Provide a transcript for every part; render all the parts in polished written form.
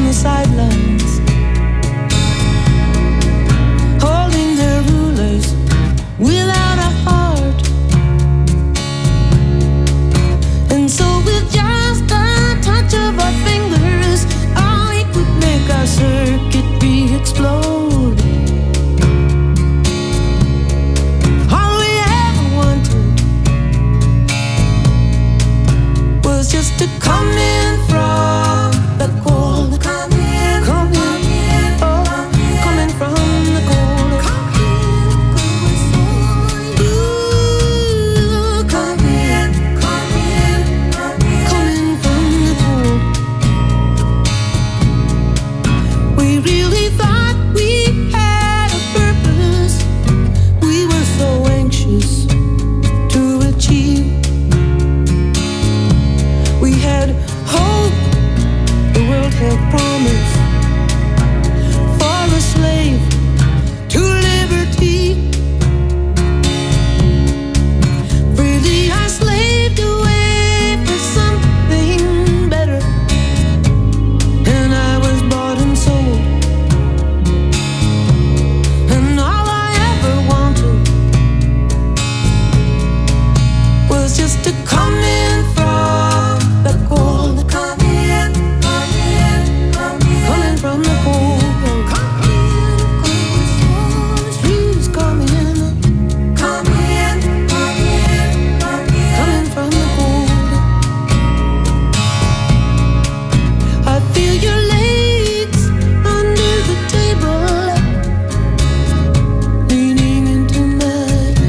the sidelines, holding their rulers without a heart. And so with just a touch of our fingers, oh, it could make our circuit re-explode. All we ever wanted was just to come in from the cold. Come in, come in, oh, coming from the cold. Ooh, come in, coming from the cold. We really thought we had a purpose. We were so anxious to achieve. We had hope, the world had promise, for a slave to liberty. Freely I slaved away for something better, and I was bought and sold. And all I ever wanted was just to come in from the cold. Come in, coming from the cold. Please come in, coming from the cold. I feel your legs under the table, leaning into mine.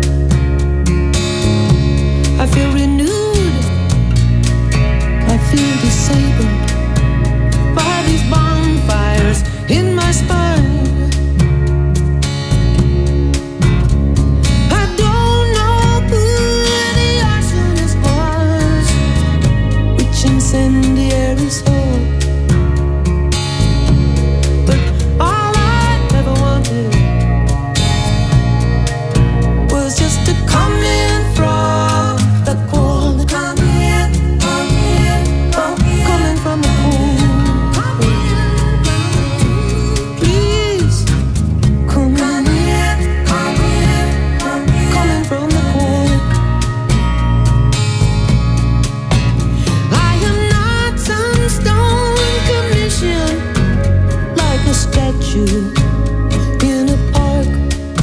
I feel renewed, I feel disabled by these bonfires in my spine. I don't know who the arsonist was, which incendiary soul, but all I ever wanted was just to come in from the cold. Come in, coming from the cold. Please, come in, coming from the cold. I am not some stone commission, like a statue in a park.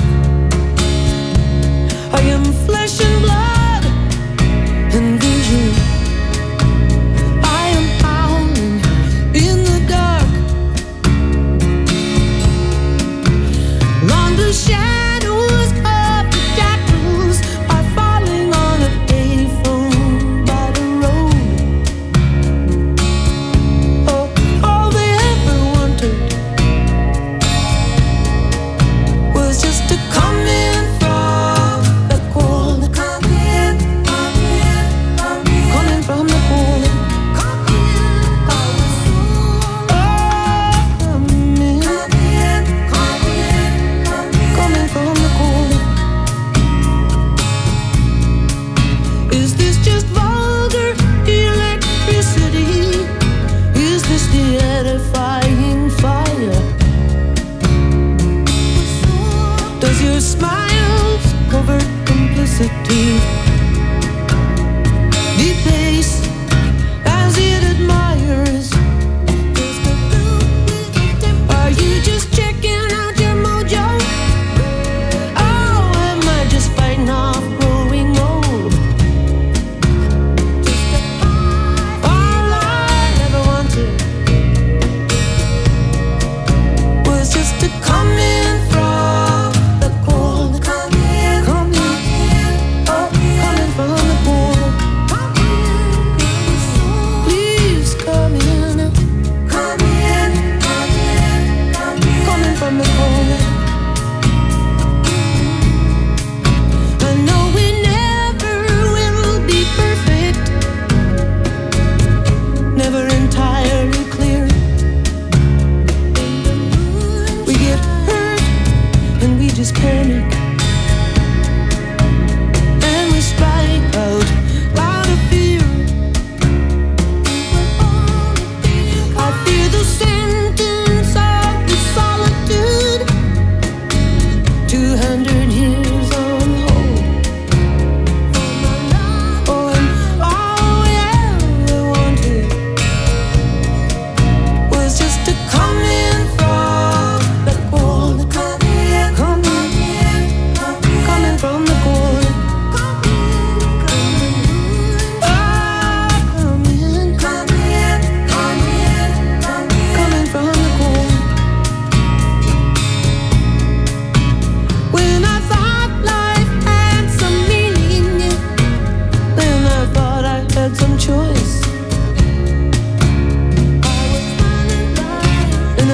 I am flesh and blood and vision. I am howling in the dark. Long blue shadows of the shadows are falling on a payphone by the road. Oh, all they ever wanted was just to come in from the cold. Come in, coming from the cold. Oh, come in, coming from the cold. Is this just vulgar electricity? Is this the edifying fire? Does your smile's covert complicity debase as it admires? Are you just checking out your mojo? Oh, am I just fighting off growing old? All I ever wanted was just to come in from the cold. Come in, oh, Some choice. I was running blind.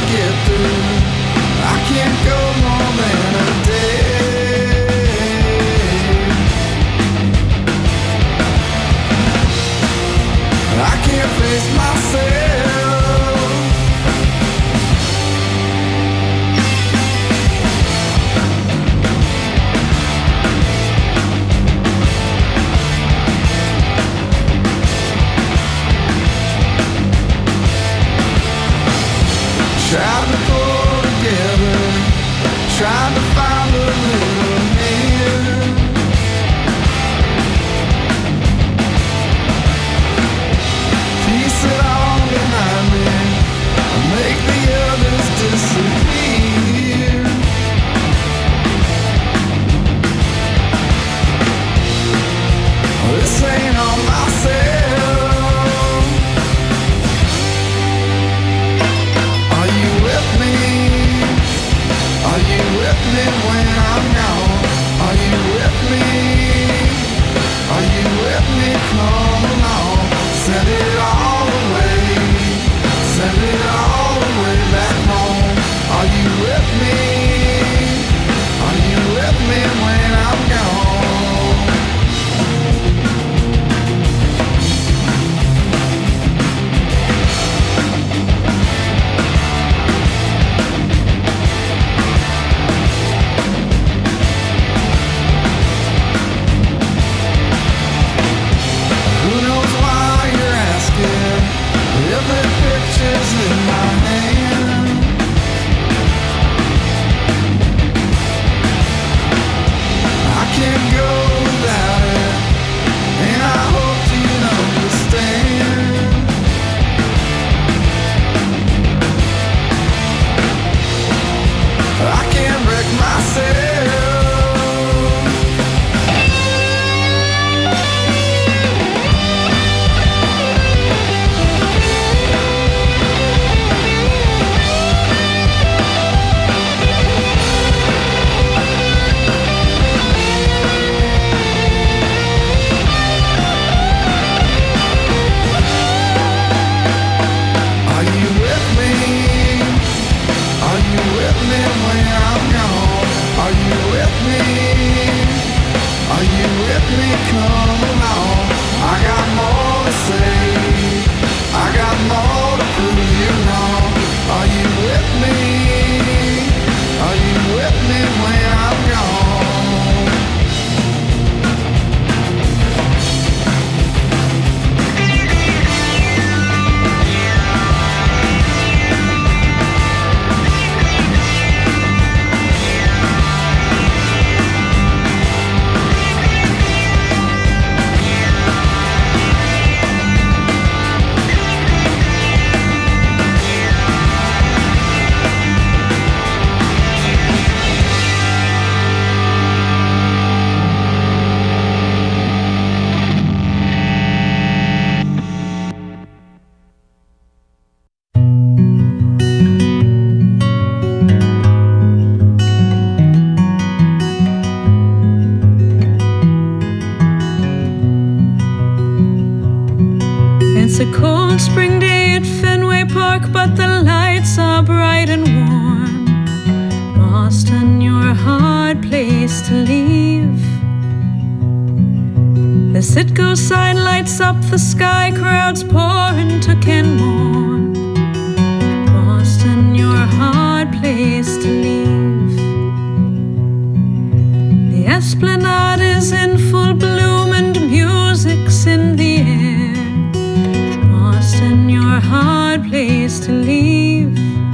get through. I can't go more than a day. I can't face myself. Tried to pull together, tried to find a little hand. Piece it all behind me, make the others disappear. This ain't on myself. Are you with me when I'm gone? Are you with me? Are you with me? Come along. Send it all away. Send it all the way back home. Are you with me? Are you with me when I'm gone? Pictures in my hand. I can't go without it, and I hope you understand. I can't wreck myself. Come along, I got more to say, I got more to prove you wrong. Are you with me? Are you with me when I'm gone? It's a cold spring day at Fenway Park, but the lights are bright and warm. Boston, you're a hard place to leave. The Citgo sign lights up the sky, crowds pour into Kenmore. Boston, you're a hard place to leave. The Esplanade is in full bloom and music's in the air. Boston, you're a hard place to leave.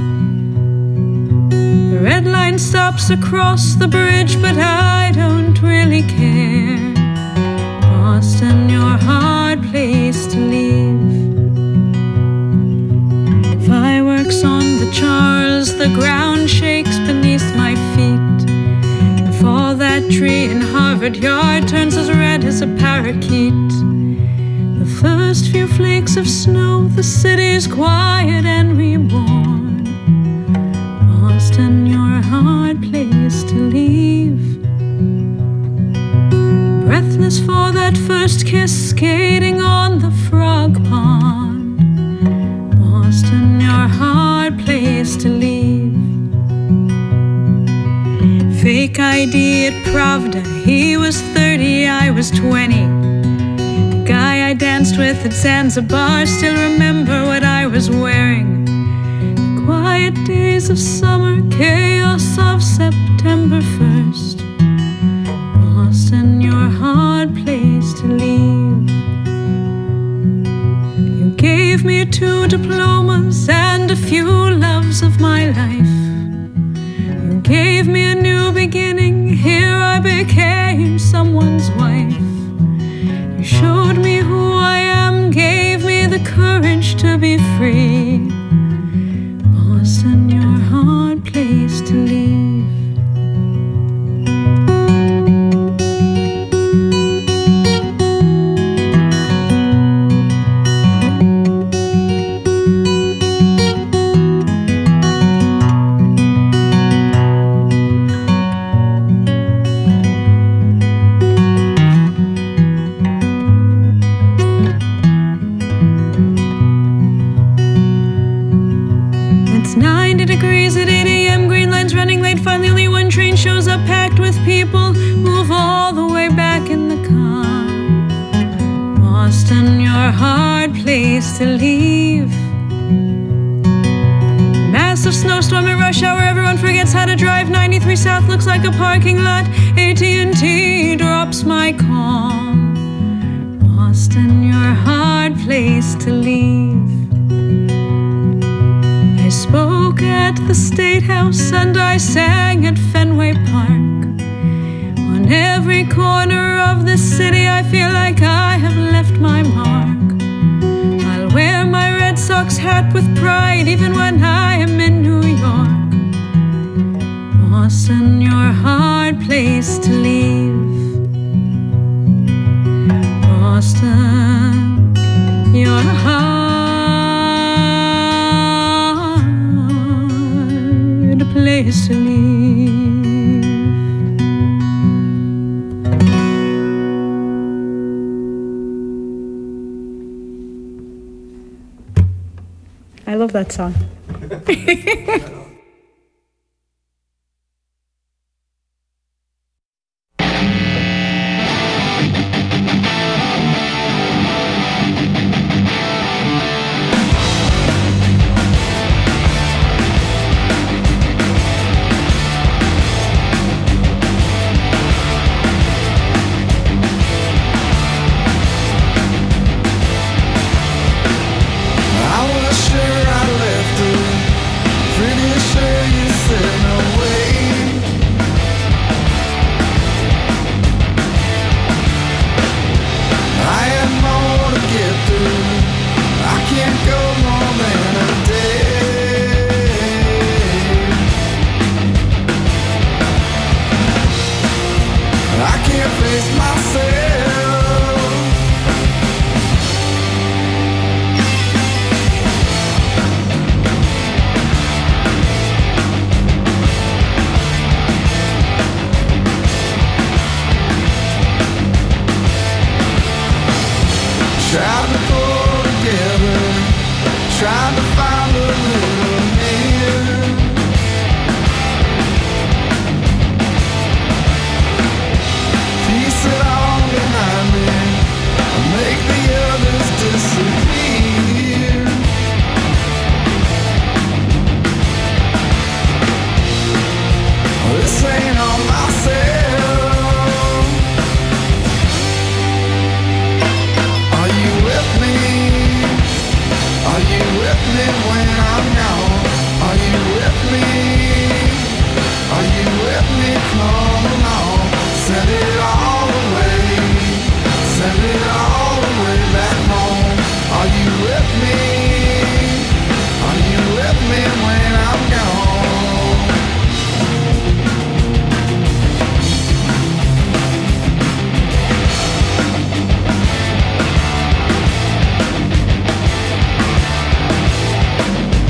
The red line stops across the bridge, but I don't really care. Boston, you're a hard place to leave. Fireworks on the Charles, the ground shakes beneath my feet. If all that tree in Harvard Yard turns as red as a parakeet, the first few flakes of snow, the city's quiet and reborn. Boston, you're a hard place to leave. Breathless for that first kiss, skating on the frog pond. Boston, you're a hard place to leave. fake ID at Pravda. He was 30, I was 20. The guy I danced with at Zanzibar still remember what I was wearing. The quiet days of summer, chaos of September 1st. Boston, your hard place to leave. You gave me 2 diplomas and a few loves of my life. You gave me a new beginning, here I became someone's wife. You showed me who I am, gave me the courage to be free. Boston, your hard place to leave. It's 90 degrees at 8 a.m. Green line's running late. Finally only one train shows up packed with people. Move all the way back in the car. Boston, your hard place to leave. Massive snowstorm at rush hour. Everyone forgets how to drive. 93 South looks like a parking lot. AT&T drops my call. Boston, your hard place to leave. I spoke at the State House and I sang at Fenway Park. On every corner of the city I feel like I have left my mark. I'll wear my Red Sox hat with pride even when I am in New York. Boston, your hard place to leave. Boston, your hard place to leave. I love that song.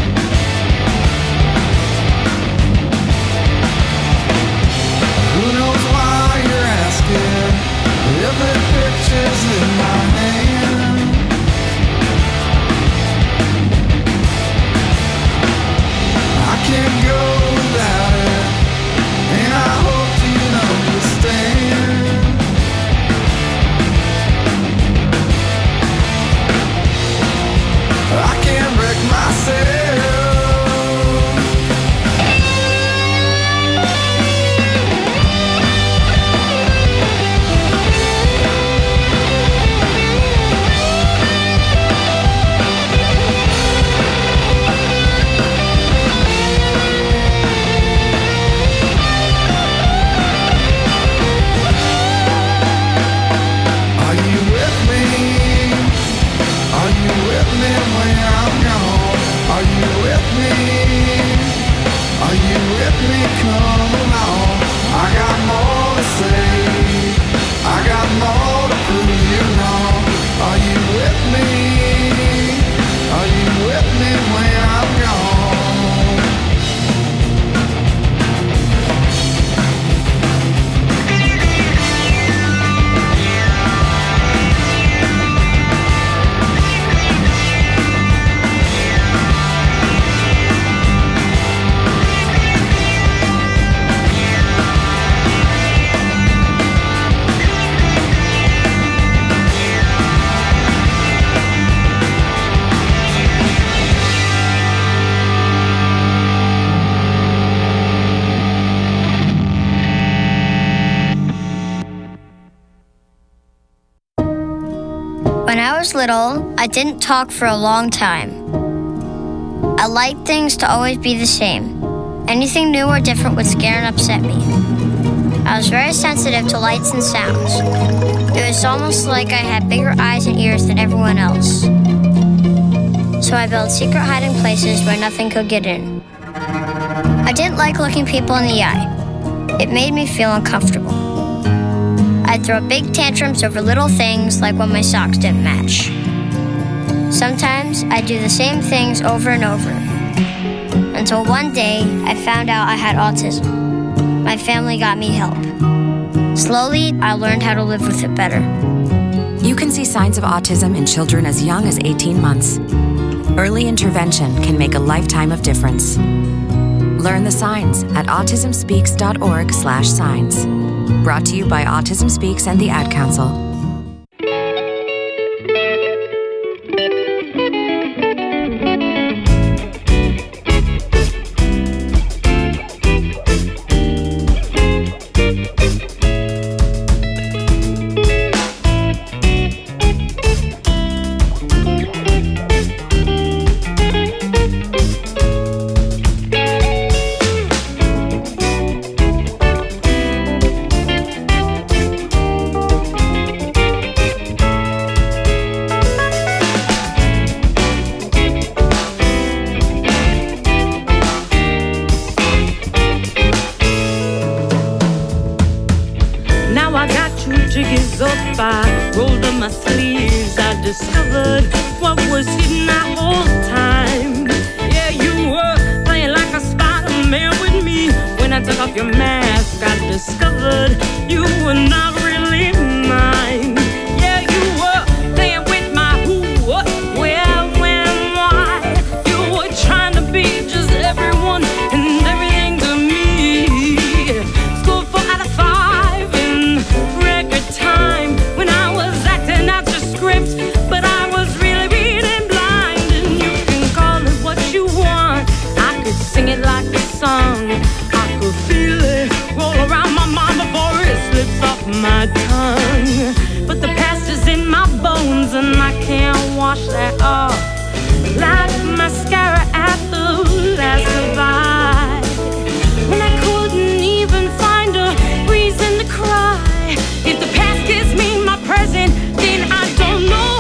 Who knows was little, I didn't talk for a long time. I liked things to always be the same. Anything new or different would scare and upset me. I was very sensitive to lights and sounds. It was almost like I had bigger eyes and ears than everyone else. So I built secret hiding places where nothing could get in. I didn't like looking people in the eye. It made me feel uncomfortable. I'd throw big tantrums over little things like when my socks didn't match. Sometimes I'd do the same things over and over. Until one day, I found out I had autism. My family got me help. Slowly, I learned how to live with it better. You can see signs of autism in children as young as 18 months. Early intervention can make a lifetime of difference. Learn the signs at autismspeaks.org/signs. Brought to you by Autism Speaks and the Ad Council. Discovered what was hidden that whole time. Yeah, you were playing like a Spider-Man with me. When I took off your mask, I discovered you were not really mine. Yeah, you were playing with my who, what, where, when, why. You were trying to be just everyone and everything to me. Scored 4 out of 5 in record time when I was acting out your script. But I was really reading blind, and you can call it what you want. I could sing it like a song. I could feel it roll around my mind before it slips off my tongue. But the past is in my bones, and I can't wash that off like mascara at the last goodbye. When I couldn't even find a reason to cry. If the past gives me my present, then I don't know.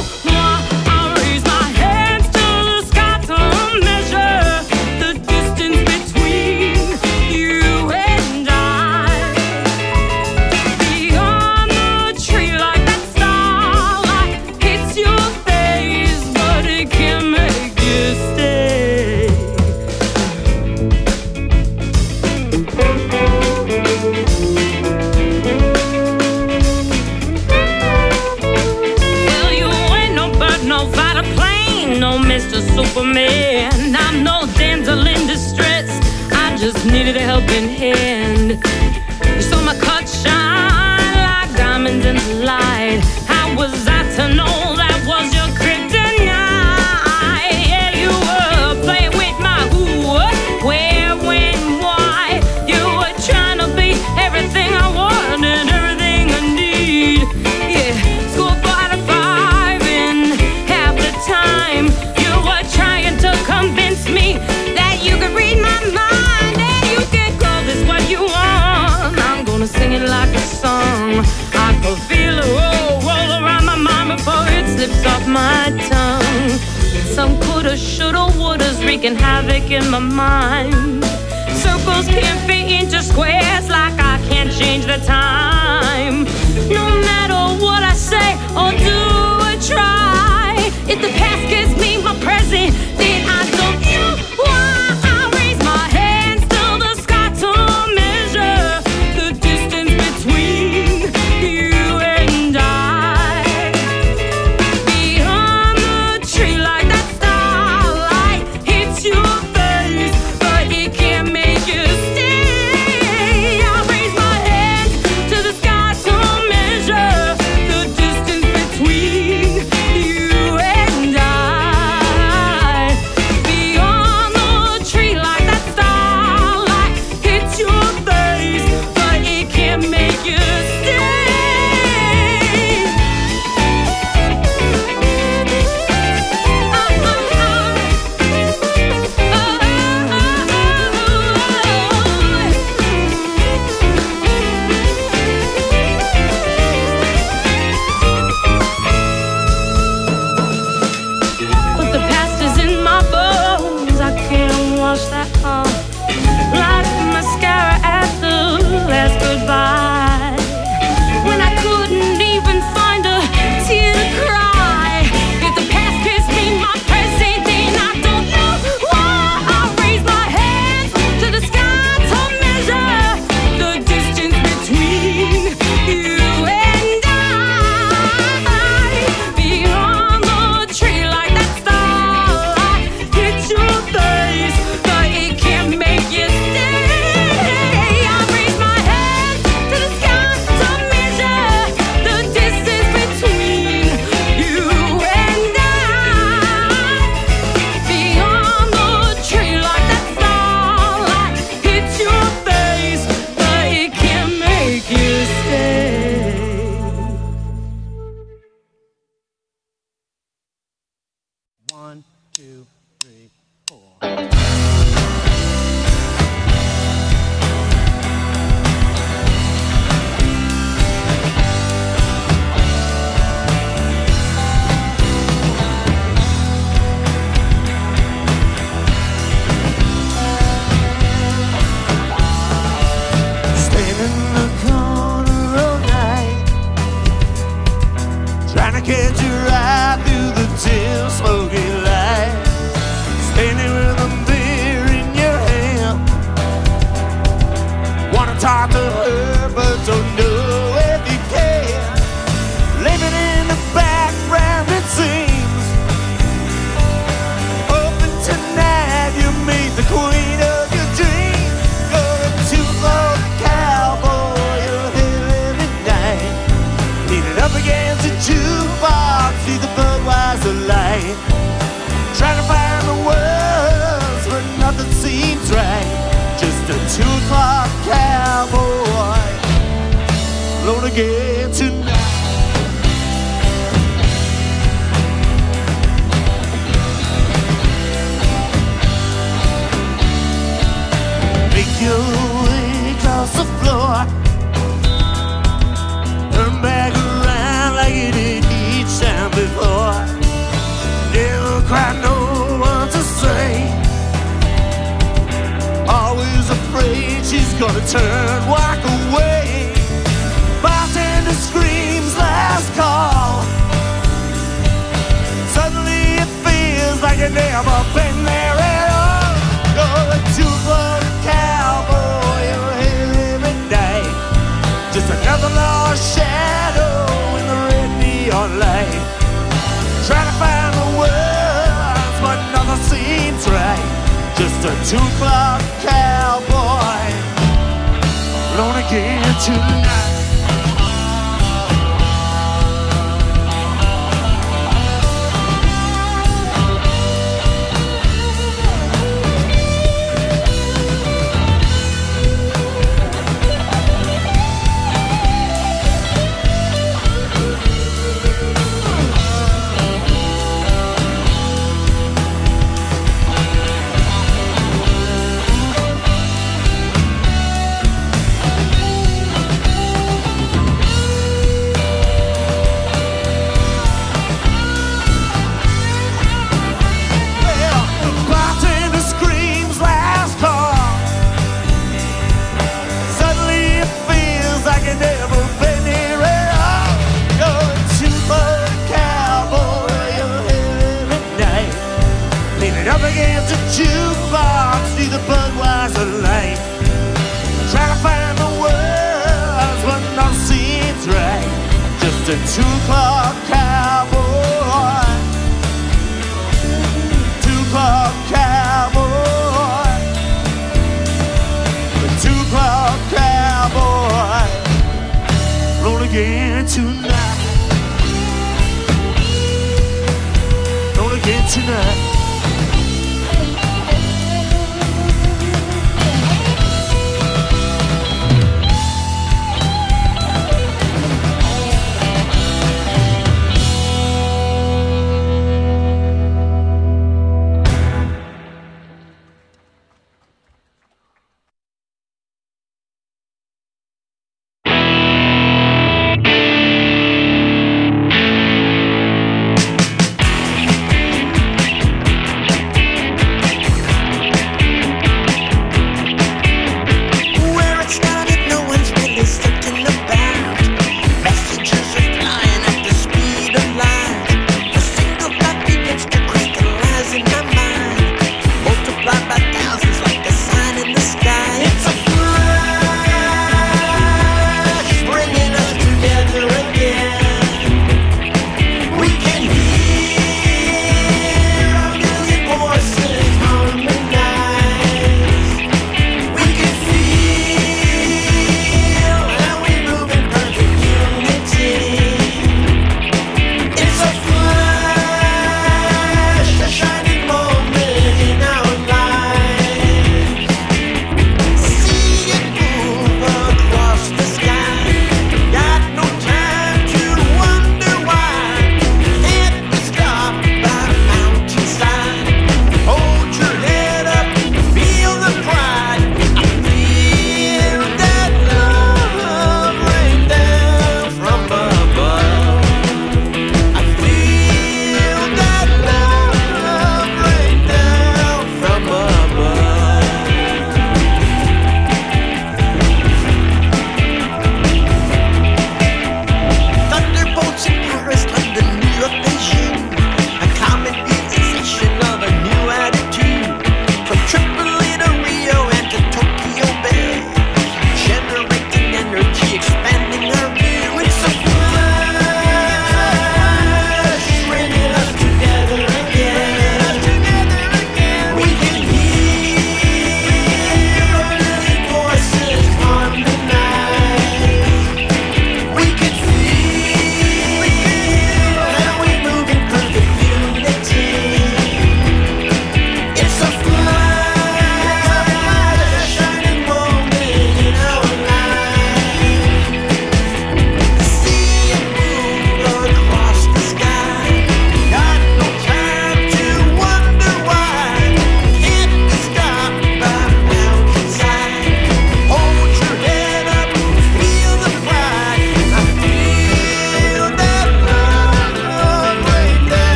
Superman, I'm no damsel in distress. I just needed a helping hand. You saw my cut shine like diamonds in the light. How was I to know that was your kryptonite? Yeah, you were playing with my who, what, where, when, why. You were trying to be everything I want and everything I need. Yeah, scored 4 out of 5 in half the time. Trying to convince me that you could read my mind and you can call this what you want. I'm gonna sing it like a song. I could feel it roll around my mind before it slips off my tongue. Some coulda, shoulda, wouldas wreaking havoc in my mind. Circles can't fit into squares like I can't change the time. No matter what I say or do or try, if the past gives me my present, then I don't know why. I raise my hands to the sky to measure the distance between you and I. Beyond the tree like that starlight hits your face, but it can't make you stay. I raise my hands to the sky to measure the distance between you and I. talk to her, but don't know if you can. Living in the background, it seems. Hoping tonight you meet the queen of your dreams. Going to the cowboy, you're here every night. Leaning up against the jukebox, see the Budweiser light. Trying to find the words, but nothing seems right. Just a 2 o'clock cowboy, alone again tonight. Make your way across the floor, turn back around like you did each time before. Never quite know what to say, always afraid she's gonna turn, walk away. Bartender screams last call. Suddenly it feels like you've never been there at all. You're a 2 o'clock cowboy, you're here every night. Just another lost shadow in the red neon light. Trying to find the words, but nothing seems right. Just a 2 o'clock cowboy, alone again tonight. Jukebox, see the Budweiser light. Try to find the words, but nothing seems right. Just a 2 o'clock cowboy, 2 o'clock cowboy, a 2 o'clock cowboy, roll again tonight, roll again tonight.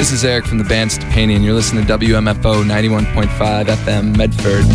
This is Eric from the band Stepanian. You're listening to WMFO 91.5 FM Medford.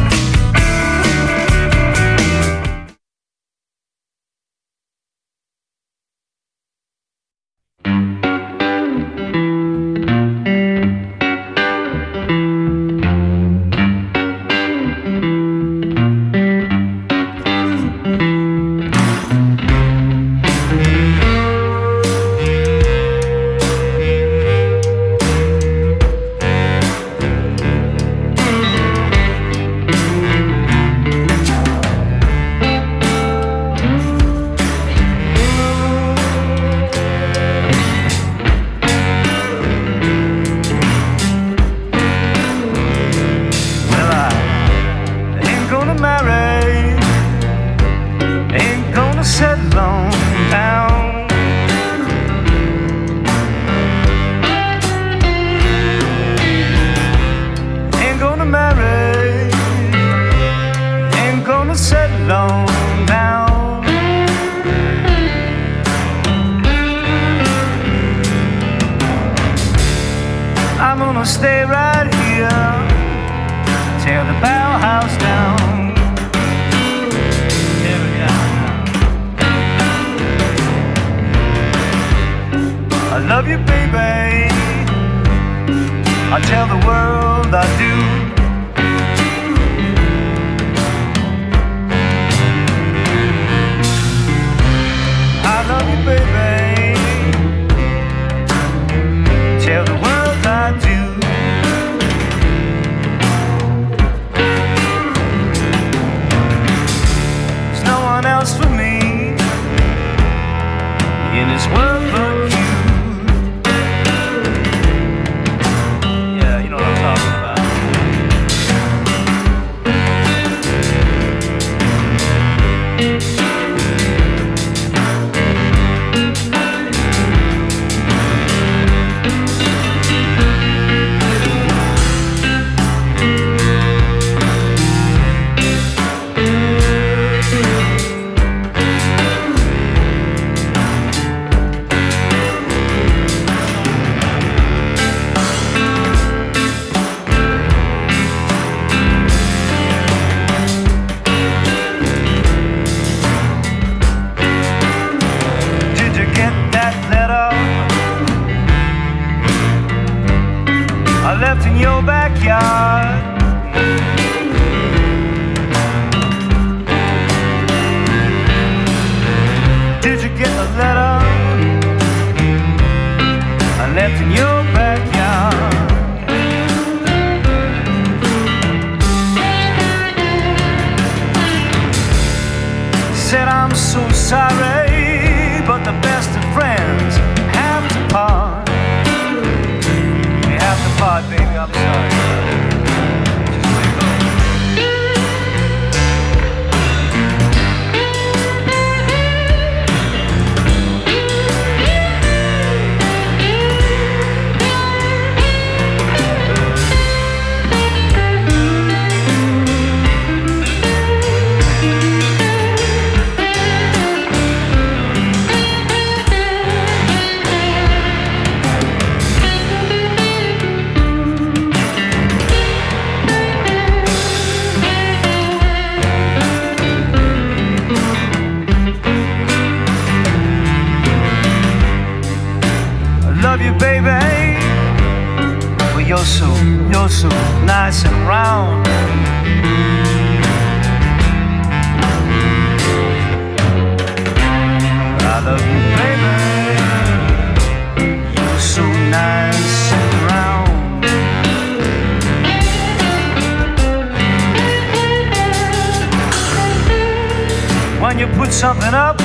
Something up,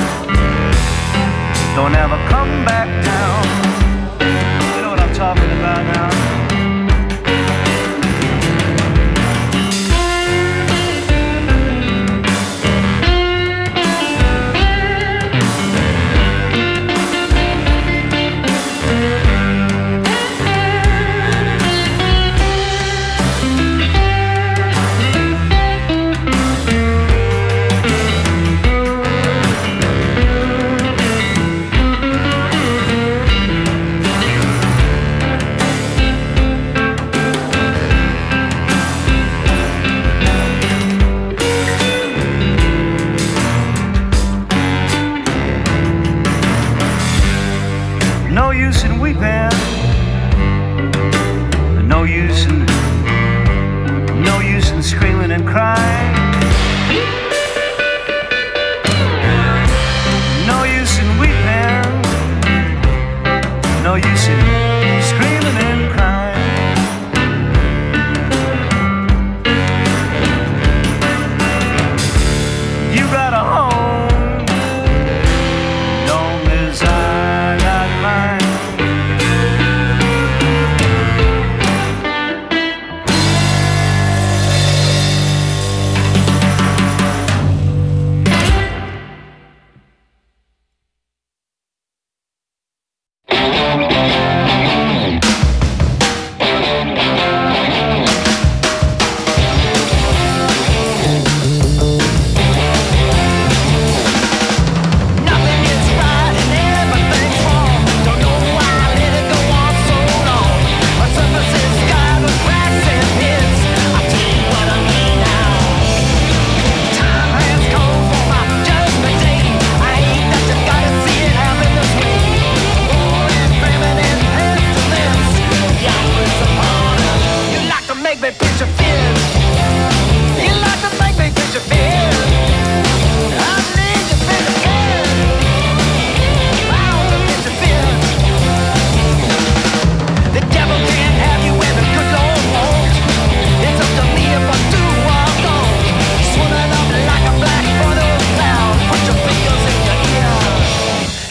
don't ever come back down. You know what I'm talking about now.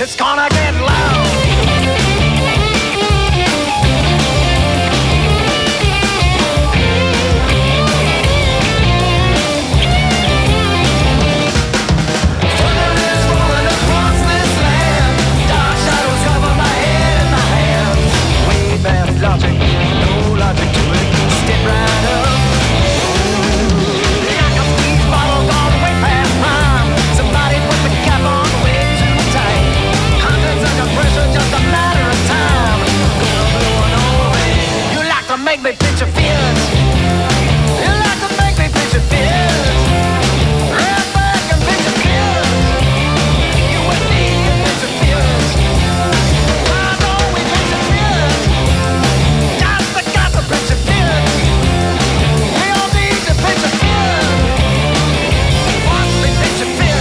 it's gonna get loud. Logic, no logic to it. Step right up. Like a squeeze bottle gone way past prime. Somebody put the cap on way too tight. Hundreds under pressure, just a matter of time. Gonna blow it all away. You like to make me picture fears. You like to make me picture fears. Right back and picture fears. You and me and picture fears. I know we picture fears. Picture fear. We all need to picture fear. Watch me picture fear.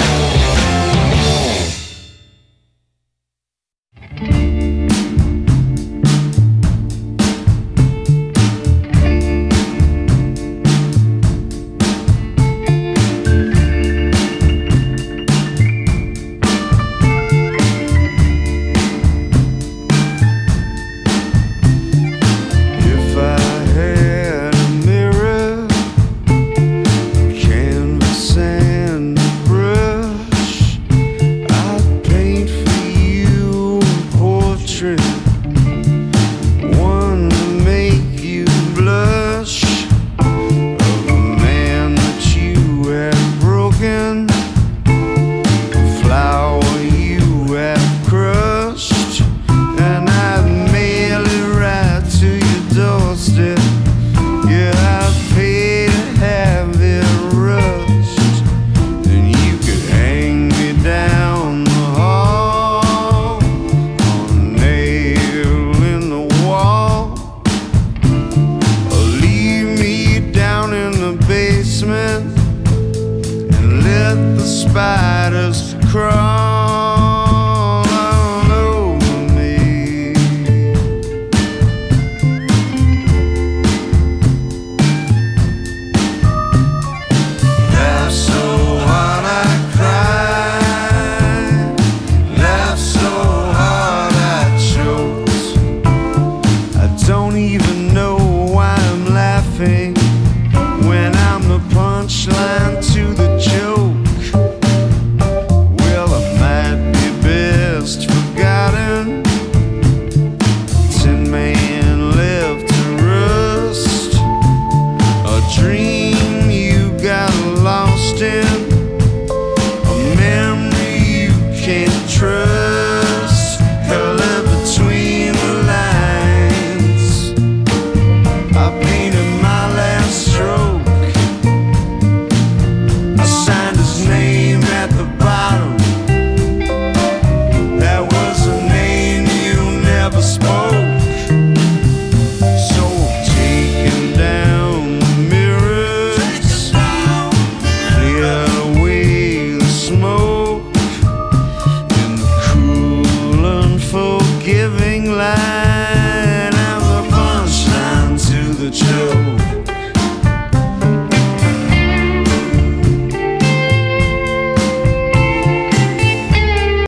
True.